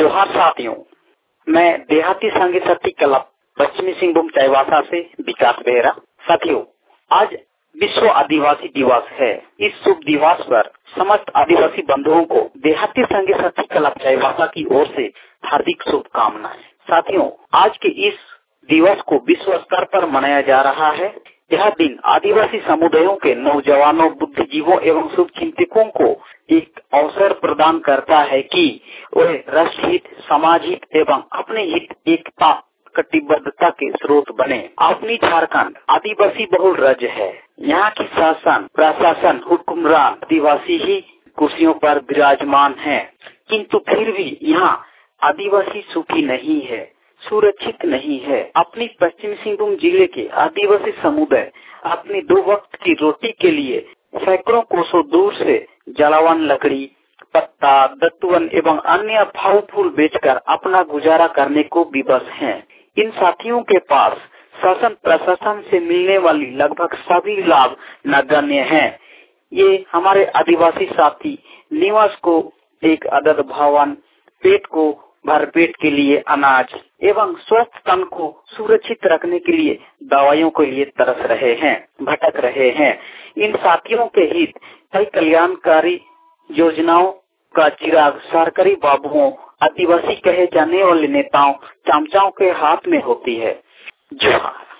जोहार साथियों, मैं देहाती संघ शक्ति क्लब पश्चिमी सिंहभूम चाईबासा से विकास बेहरा। साथियों, आज विश्व आदिवासी दिवस है। इस शुभ दिवस पर समस्त आदिवासी बंधुओं को देहाती संघ शक्ति क्लब चाईबासा की ओर से हार्दिक शुभकामनाएं। साथियों, आज के इस दिवस को विश्व स्तर पर मनाया जा रहा है। यह दिन आदिवासी समुदायों के नौजवानों, बुद्धिजीवों एवं शुभचिंतकों को एक अवसर प्रदान करता है कि वे राष्ट्र हित, समाज हित एवं अपने हित एकता कटिबद्धता के स्रोत बने। अपनी झारखंड आदिवासी बहुल राज्य है। यहाँ की शासन प्रशासन हुक्मरान आदिवासी ही कुर्सियों पर विराजमान है, किंतु फिर भी यहाँ आदिवासी सुखी नहीं है, सुरक्षित नहीं है। अपनी पश्चिमी सिंहभूम जिले के आदिवासी समुदाय अपनी 2 वक्त की रोटी के लिए सैकड़ों कोसों दूर से जलावन, लकड़ी, पत्ता, दत्तवन एवं अन्य फल फूल बेचकर अपना गुजारा करने को विवश हैं। इन साथियों के पास शासन प्रशासन से मिलने वाली लगभग सभी लाभ नगण्य हैं। ये हमारे आदिवासी साथी निवास को एक आदत भवन, पेट को भरपेट के लिए अनाज एवं स्वस्थ तन को सुरक्षित रखने के लिए दवाइयों के लिए तरस रहे हैं, भटक रहे हैं। इन साथियों के हित कई कल्याणकारी योजनाओं का चिराग सरकारी बाबुओं, आदिवासी कहे जाने वाले नेताओं, चमचाओं के हाथ में होती है। जोहार।